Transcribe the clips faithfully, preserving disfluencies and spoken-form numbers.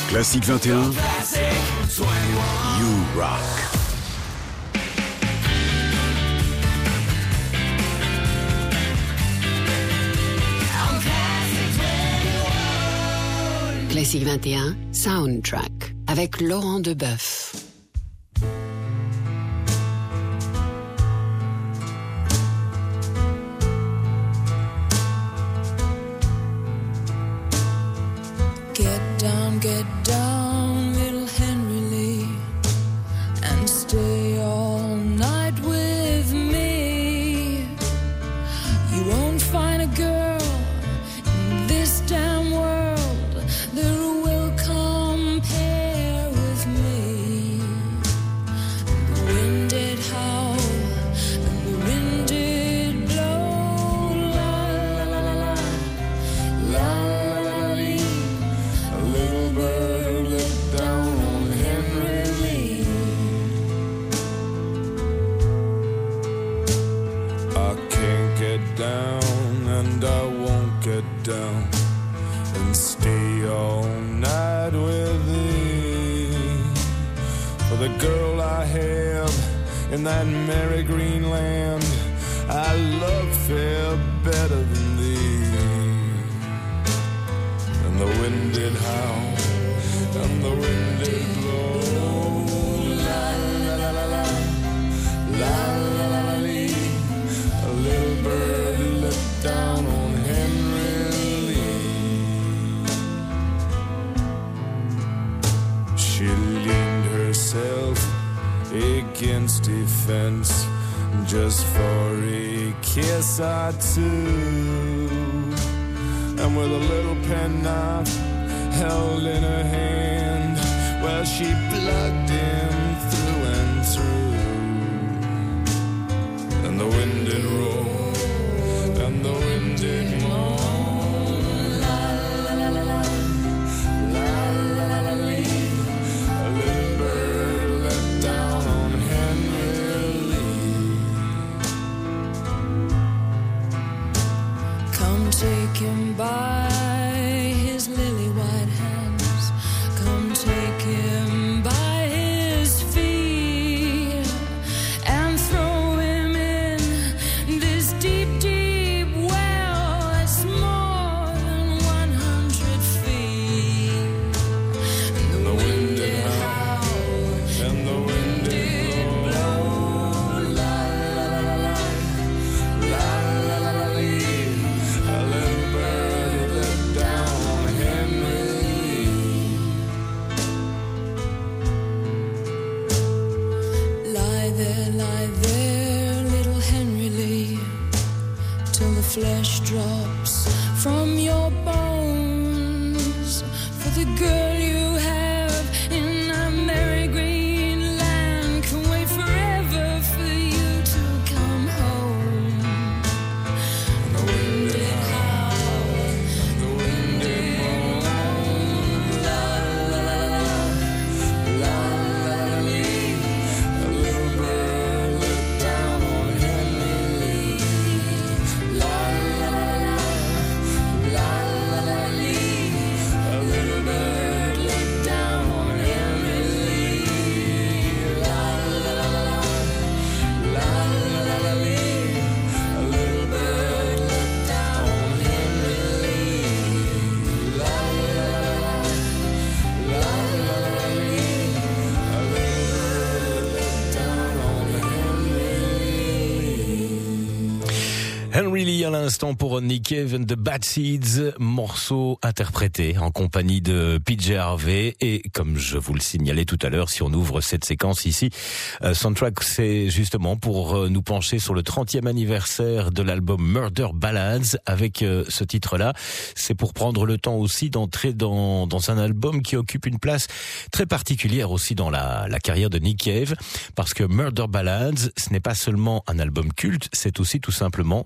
Classique vingt et un, You Rock. Classique vingt et un, Soundtrack, avec Laurent Deboeuf. Get down, get down, little Henry Lee, and stay all night with me. You won't find a girl in this damn world that will compare with me. The wind did howl, and the wind did blow, la la la la la, la la la lee. A little bird looked down on Henry Lee. I can't get down, and I won't get down and stay all night with thee. For the girl I have in that merry green land, I love fair better than thee. And the wind did howl, and the wind did blow, la la la la la, la la la la lee. A little bird looked down on Henry Lee. She leaned herself against a fence just for a kiss or two, and with a little penknife held in her hand, well, she plugged him through and through. And the wind did roll, and the wind did moan, la la la la la, la la la la lee. A little bird let down on Henry Lee. Come take him by his lily white hands. Come take him by his feet and throw him in this deep, deep well that's more than one hundred feet. And the wind did howl, and the wind did blow, la la la la la, la la la la lee. A little bird looked down on Henry Lee. Lie there, lie there, little Henry Lee, till the flesh drops from your bones. For the girl you have in that merry green land can wait forever for you to come home. And the wind did howl, and the wind did moan, la la la la la, la la la lee. A little bird looked down on Henry Lee, la la la la la, la la la lee. A little bird looked down on Henry Lee, la la la la la, la la la lee. A little bird looked down on Henry Lee, la la la la la, la la la lee. A little bird looked down on Henry Lee. Henry Lee à l'instant pour Nick Cave and the Bad Seeds, morceau interprété en compagnie de P J Harvey. Et comme je vous le signalais tout à l'heure, si on ouvre cette séquence ici, euh, Soundtrack, c'est justement pour euh, nous pencher sur le trentième anniversaire de l'album Murder Ballads avec euh, ce titre-là. C'est pour prendre le temps aussi d'entrer dans, dans un album qui occupe une place très particulière aussi dans la, la carrière de Nick Cave, parce que Murder Ballads, ce n'est pas seulement un album culte, c'est aussi tout simplement son plus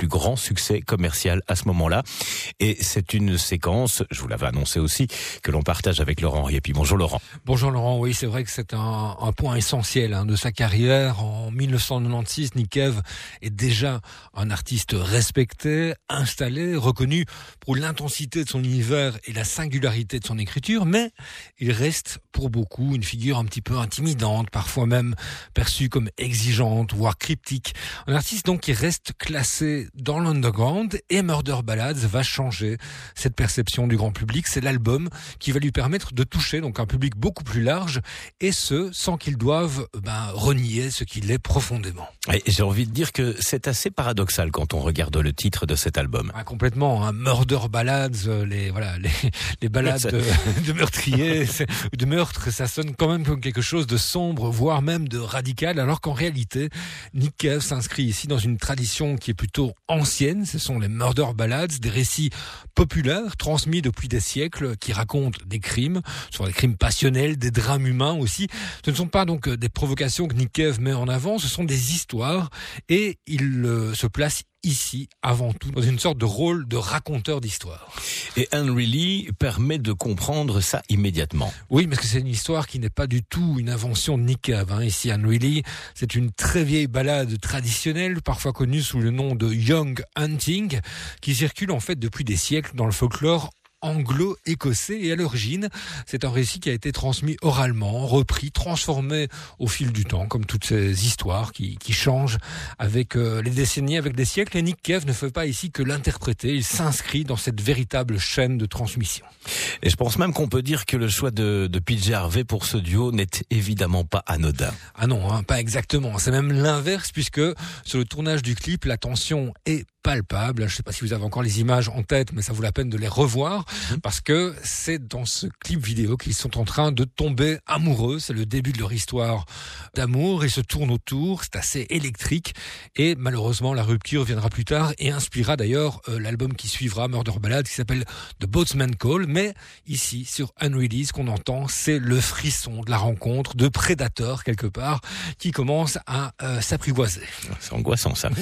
plus grand succès commercial à ce moment-là. Et c'est une séquence, je vous l'avais annoncé aussi, que l'on partage avec Laurent Riepi. Bonjour Laurent. Bonjour Laurent, oui c'est vrai que c'est un, un point essentiel hein, de sa carrière. En dix-neuf cent quatre-vingt-seize, Nick Cave est déjà un artiste respecté, installé, reconnu pour l'intensité de son univers et la singularité de son écriture, mais il reste pour beaucoup une figure un petit peu intimidante, parfois même perçue comme exigeante, voire cryptique. Un artiste donc qui reste classé dans l'underground, et Murder Ballads va changer cette perception du grand public. C'est l'album qui va lui permettre de toucher donc un public beaucoup plus large, et ce, sans qu'il doive ben, renier ce qu'il est profondément. Et j'ai envie de dire que c'est assez paradoxal quand on regarde le titre de cet album. Ah, complètement, hein. Murder Ballads, les voilà, les, les ballades de, de meurtriers, de meurtres, ça sonne quand même comme quelque chose de sombre, voire même de radical, alors qu'en réalité, Nick Cave s'inscrit ici dans une tradition qui est plutôt ancienne. Ce sont les Murder Ballads, des récits populaires transmis depuis des siècles qui racontent des crimes, ce sont des crimes passionnels, des drames humains aussi. Ce ne sont pas donc des provocations que Nick Cave met en avant, ce sont des histoires, et il euh, se place ici, avant tout, dans une sorte de rôle de raconteur d'histoire. Et Henry Lee permet de comprendre ça immédiatement. Oui, parce que c'est une histoire qui n'est pas du tout une invention de Nick Cave. Hein. Ici, Henry Lee, c'est une très vieille ballade traditionnelle, parfois connue sous le nom de Young Hunting, qui circule en fait depuis des siècles dans le folklore anglo-écossais, et à l'origine, c'est un récit qui a été transmis oralement, repris, transformé au fil du temps, comme toutes ces histoires qui, qui changent avec euh, les décennies, avec les siècles. Et Nick Cave ne fait pas ici que l'interpréter, il s'inscrit dans cette véritable chaîne de transmission. Et je pense même qu'on peut dire que le choix de, de P J Harvey pour ce duo n'est évidemment pas anodin. Ah non, hein, pas exactement. C'est même l'inverse, puisque sur le tournage du clip, la tension est palpable. Je ne sais pas si vous avez encore les images en tête, mais ça vaut la peine de les revoir, mmh. parce que c'est dans ce clip vidéo qu'ils sont en train de tomber amoureux. C'est le début de leur histoire d'amour. Ils se tournent autour, c'est assez électrique, et malheureusement la rupture viendra plus tard et inspirera d'ailleurs euh, l'album qui suivra, Murder Ballad, qui s'appelle The Boatman Call. Mais ici, sur Unreleased, ce qu'on entend, c'est le frisson de la rencontre, de prédateurs quelque part, qui commence à euh, s'apprivoiser. C'est angoissant ça.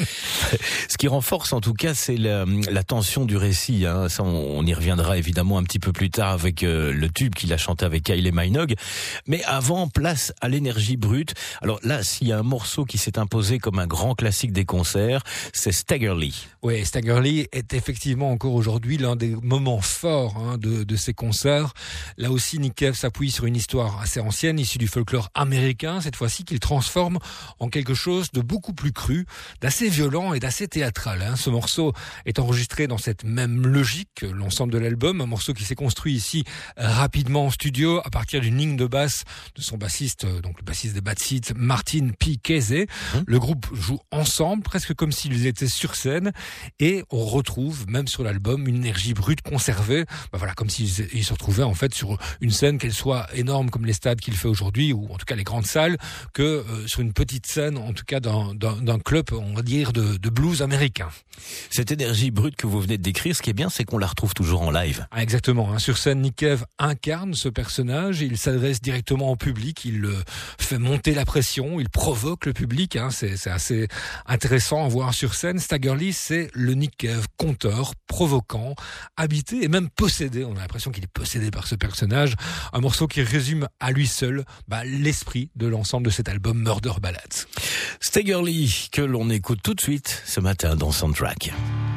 Ce qui renforce en tout cas, c'est la, la tension du récit. Hein. Ça, on, on y reviendra évidemment un petit peu plus tard avec euh, le tube qu'il a chanté avec Kylie Minogue. Mais avant, place à l'énergie brute. Alors là, s'il y a un morceau qui s'est imposé comme un grand classique des concerts, c'est Stagger Lee. Oui, Stagger Lee est effectivement encore aujourd'hui l'un des moments forts hein, de, de ces concerts. Là aussi, Nick Cave s'appuie sur une histoire assez ancienne, issue du folklore américain, cette fois-ci qu'il transforme en quelque chose de beaucoup plus cru, d'assez violent et d'assez théâtral. Hein. Ce morceau est enregistré dans cette même logique que l'ensemble de l'album, un morceau qui s'est construit ici rapidement en studio à partir d'une ligne de basse de son bassiste, donc le bassiste des Bad Seeds, Martin P. Kesey. Mmh. Le groupe joue ensemble, presque comme s'ils étaient sur scène, et on retrouve même sur l'album une énergie brute conservée, bah voilà, comme s'ils ils se retrouvaient en fait sur une scène, qu'elle soit énorme comme les stades qu'il fait aujourd'hui, ou en tout cas les grandes salles, que euh, sur une petite scène, en tout cas d'un, d'un, d'un club, on va dire, de, de blues américain. Cette énergie brute que vous venez de décrire, ce qui est bien, c'est qu'on la retrouve toujours en live. Ah, exactement. Hein. Sur scène, Nick Cave incarne ce personnage, il s'adresse directement au public, il euh, fait monter la pression, il provoque le public. Hein. C'est, c'est assez intéressant à voir sur scène. Stagger Lee, c'est le Nick Cave conteur, provoquant, habité et même possédé. On a l'impression qu'il est possédé par ce personnage. Un morceau qui résume à lui seul bah, l'esprit de l'ensemble de cet album Murder Ballads. Stagger Lee, que l'on écoute tout de suite ce matin dans Soundtrack.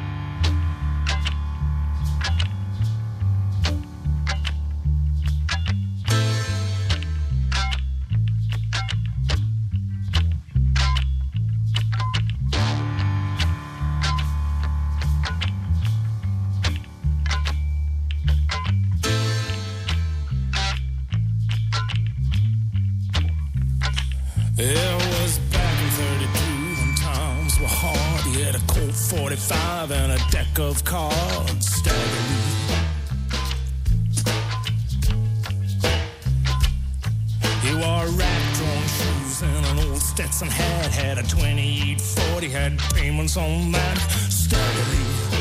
It was back in thirty-two when times were hard. He had a Colt forty-five and a deck of cards. Stagger Lee. He wore rat-drawn shoes and an old Stetson hat. Had a twenty-eight forty, had payments on that. Stagger Lee.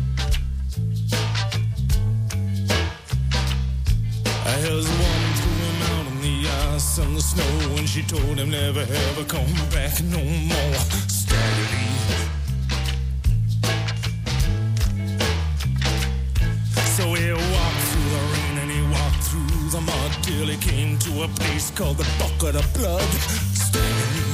His woman threw him out on the ice and the snow, and she told him never ever come back no more. Stagger Lee. dilly came to a place called the Bucket of Blood. Stagger Lee.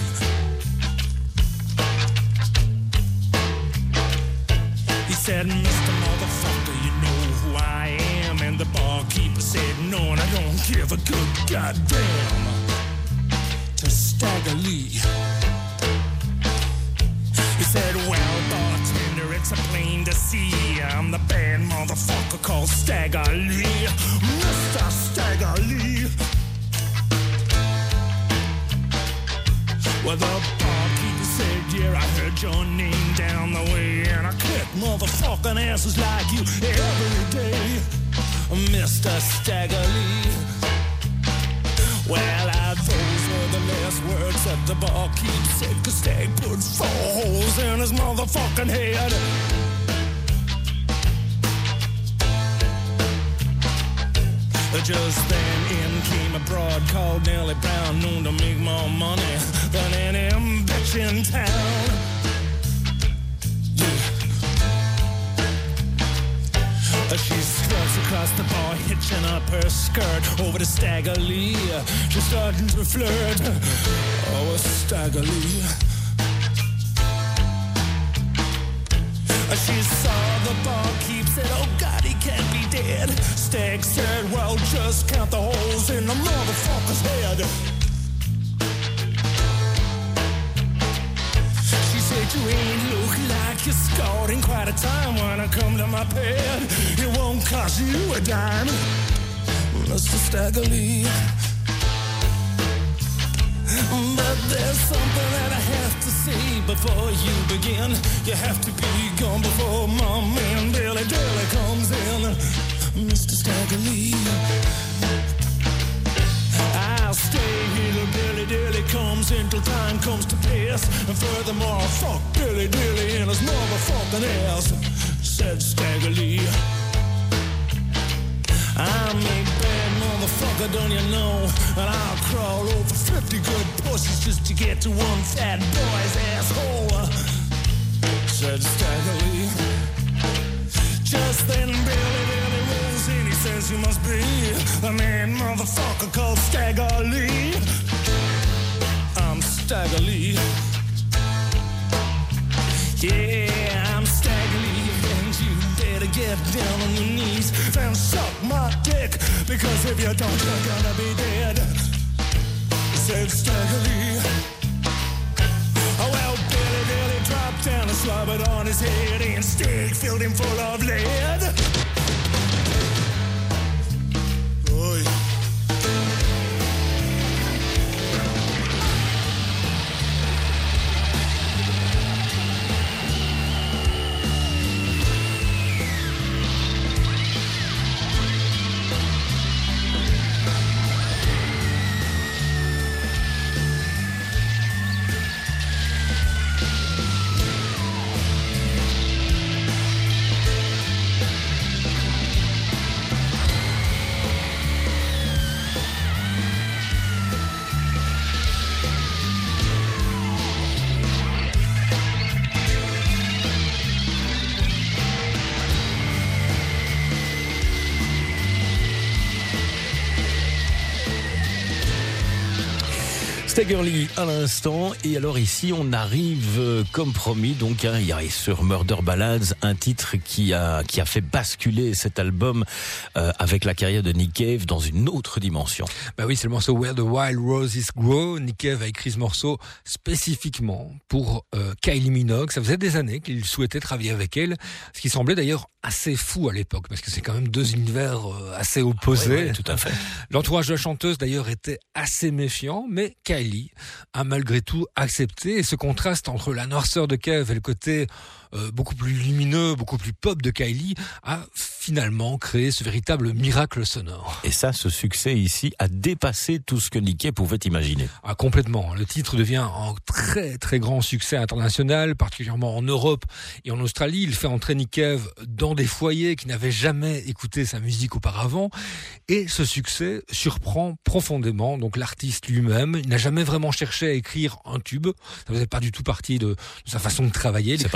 He said, Mister Motherfucker, you know who I am. And the barkeeper said, no, and I don't give a good goddamn. To Stagger Lee. He said, well, bartender, it's a plain to see. I'm the bad motherfucker called Stagger Lee. Mister Stagger Lee. Well, the barkeeper said, yeah, I heard your name down the way, and I kick motherfucking asses like you every day, Mister Stagger Lee. Well, I, those were the last words that the barkeep said, 'cause Stag put four holes in his motherfucking head. Just then in came a broad called Nellie Brown, known to make more money than any bitch in town. Yeah. She struts across the bar, hitching up her skirt over to Stagger Lee. She's starting to flirt. Oh, Stagger Lee. She saw the barkeep, said, oh God, he can't be dead. Stag said, well, just count the holes in the motherfucker's head. She said, you ain't look like you scored in quite a time. When I come to my bed, it won't cost you a dime, Mister Stagger Lee. But there's something that I have to say before you begin. You have to be gone before my man Billy Dilly comes in, Mister Stagger Lee. I'll stay here till Billy Dilly comes in, till time comes to pass. And furthermore, I'll fuck Billy Dilly in his motherfucking ass, said Stagger Lee. I'm a bad motherfucker, don't you know? And I'll crawl over fifty good pussies just to get to one fat boy's asshole, said Stagger Lee. Just then Billy Dilly rolls in, he says, you must be the man motherfucker called Stagger Lee. I'm Stagger Lee. Yeah, I'm Stagger Lee, and you better get down on your knees and suck my dick, because if you don't, you're gonna be dead, said Stagger Lee. Oh, well, Billy Dilly dropped down and slobbered on his head, and Stag filled him full of lead. Oh, yeah. Stagger Lee à l'instant, et alors ici on arrive euh, comme promis, donc hein, il y a sur Murder Ballads un titre qui a qui a fait basculer cet album euh, avec la carrière de Nick Cave dans une autre dimension. Bah oui, c'est le morceau Where the Wild Roses Grow. Nick Cave a écrit ce morceau spécifiquement pour euh, Kylie Minogue. Ça faisait des années qu'il souhaitait travailler avec elle, ce qui semblait d'ailleurs assez fou à l'époque, parce que c'est quand même deux univers euh, assez opposés. Ouais, ouais, tout à fait. L'entourage de la chanteuse d'ailleurs était assez méfiant, mais Kylie a malgré tout accepté, et ce contraste entre la noirceur de Cave et le côté euh, beaucoup plus lumineux, beaucoup plus pop de Kylie a finalement créé ce véritable miracle sonore. Et ça, ce succès ici a dépassé tout ce que Nick Cave pouvait imaginer. Ah, complètement. Le titre devient un très très grand succès international, particulièrement en Europe et en Australie. Il fait entrer Nick Cave dans des foyers qui n'avaient jamais écouté sa musique auparavant, et ce succès surprend profondément donc l'artiste lui-même. Il n'a jamais vraiment cherché à écrire un tube, ça faisait pas du tout partie de, de sa façon de travailler. C'est pas son style.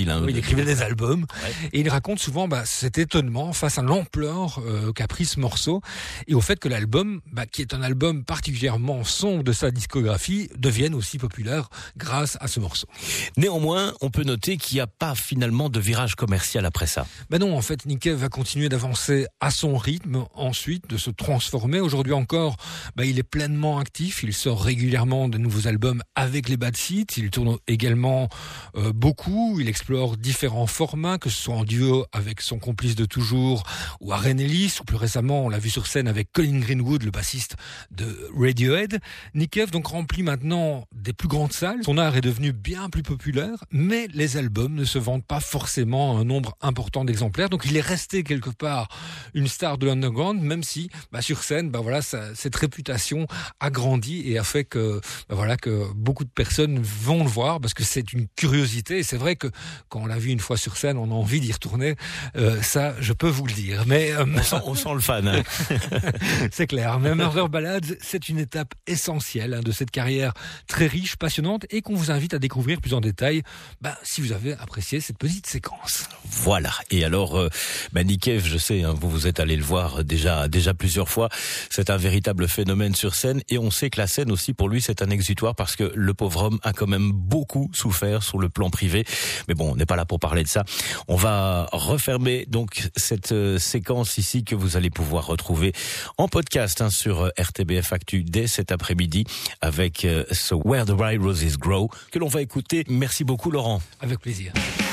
écrit là. Oui, il écrivait des albums. Ouais. Et il raconte souvent bah, cet étonnement face à l'ampleur euh, qu'a pris ce morceau et au fait que l'album, bah, qui est un album particulièrement sombre de sa discographie, devienne aussi populaire grâce à ce morceau. Néanmoins, on peut noter qu'il n'y a pas finalement de virage commercial après ça. Ben non, en fait, Nick Cave va continuer d'avancer à son rythme, ensuite de se transformer. Aujourd'hui encore, ben, il est pleinement actif, il sort régulièrement de nouveaux albums avec les Bad Seeds, il tourne également euh, beaucoup, il explore différents formats, que ce soit en duo avec son complice de toujours, ou Warren Ellis, ou plus récemment, on l'a vu sur scène avec Colin Greenwood, le bassiste de Radiohead. Nick Cave donc remplit maintenant des plus grandes salles, son art est devenu bien plus populaire, mais les albums ne se vendent pas forcément un nombre important d'exemplaires, donc il est resté quelque part une star de l'underground, même si bah, sur scène, bah, voilà, ça, cette réputation a grandi et a fait que, bah, voilà, que beaucoup de personnes vont le voir, parce que c'est une curiosité, et c'est vrai que quand on l'a vu une fois sur scène, on a envie d'y retourner, euh, ça je peux vous le dire. Mais euh, on, sent, on sent le fan. Hein. C'est clair, mais Murder Ballads, c'est une étape essentielle hein, de cette carrière très riche, passionnante, et qu'on vous invite à découvrir plus en détail bah, si vous avez apprécié cette petite séquence. Voilà. Et alors, euh, bah, Nick Cave, je sais, hein, vous vous êtes allé le voir déjà déjà plusieurs fois. C'est un véritable phénomène sur scène, et on sait que la scène aussi pour lui c'est un exutoire, parce que le pauvre homme a quand même beaucoup souffert sur le plan privé. Mais bon, on n'est pas là pour parler de ça. On va refermer donc cette euh, séquence ici que vous allez pouvoir retrouver en podcast hein, sur R T B F Actu dès cet après-midi avec euh, ce Where the Wild Roses Grow que l'on va écouter. Merci beaucoup Laurent. Avec plaisir.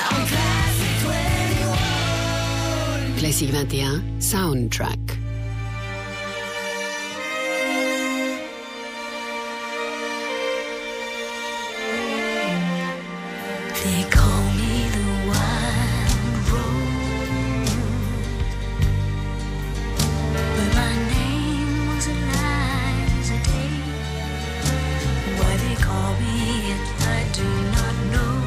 Classique vingt et un, Soundtrack. They call me the wild rose, but my name was Eliza Day. Why they call me it, I do not know,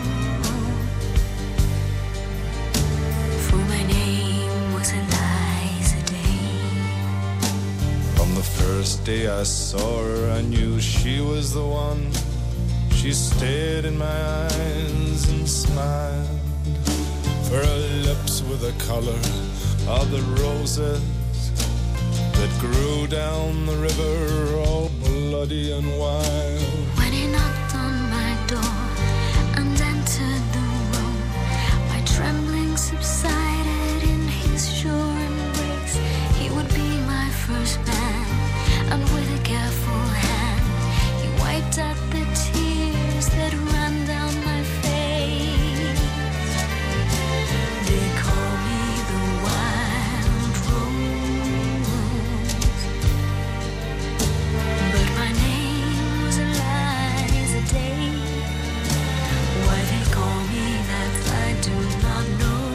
for my name was Eliza Day. On the first day I saw her, I knew she was the one. She stared in my eyes and smiled. For her lips were the color of the roses that grew down the river, all bloody and wild. When he knocked on my door and entered the room, my trembling subsided in his sure embrace. He would be my first man, and with a careful hand he wiped out the tears that ran down my face. They call me the wild rose, but my name was Eliza Day. Why they call me that I do not know,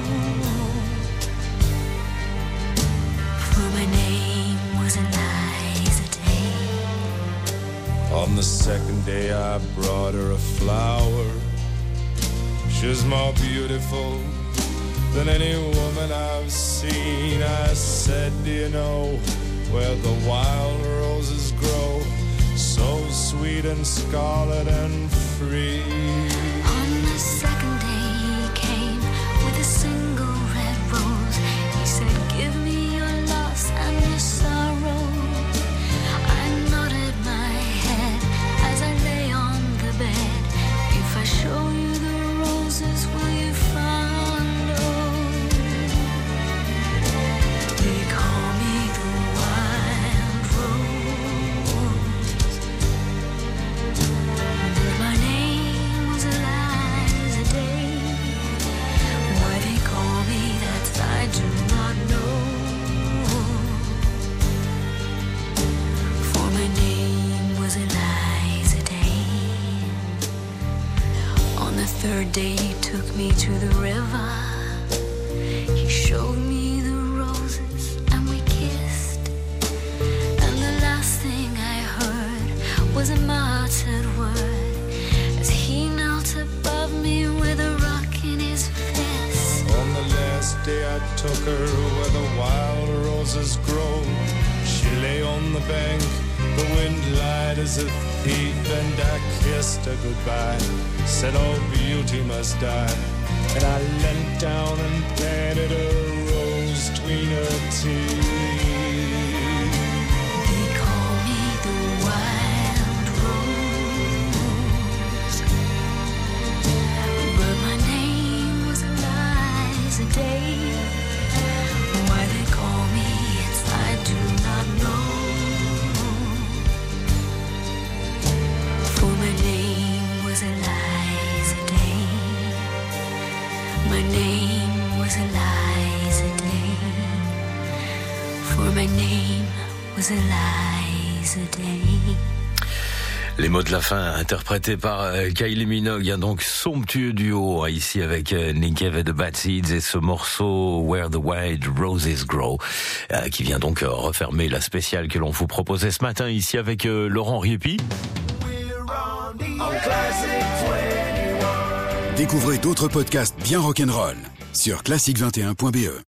for my name was Eliza Day. On the second day I brought her a flower. She was more beautiful than any woman I've seen. I said, do you know where the wild roses grow, so sweet and scarlet and free? On the second day he came with a single red rose. He said, give me your loss and your sorrow. I nodded my head as I lay on the bed. If I show you the roses, will you follow? They call me the wild rose, but my name was Eliza Day. Why they call me that I do not know, for my name was Eliza Day. On the third day he took me to the river. He showed me the roses and we kissed. And the last thing I heard was a muttered word as he knelt above me with a rock in his fist. On the last day I took her where the wild roses grow. She lay on the bank The wind lied as a thief and I kissed her goodbye. Said all beauty must die. And I leant down and planted a rose between her teeth. They call me the wild rose, but my name was Eliza Day. Why they call me, it's I do not know. For my name was Eliza Day. My name was Eliza Day. For my name was Eliza Day. Les mots de la fin interprétés par euh, Kylie Minogue, un donc somptueux duo hein, ici avec euh, Nick Cave et The Bad Seeds et ce morceau Where the Wild Roses Grow euh, qui vient donc euh, refermer la spéciale que l'on vous proposait ce matin ici avec euh, Laurent Riepi. Découvrez d'autres podcasts bien rock'n'roll sur classique vingt et un point b e.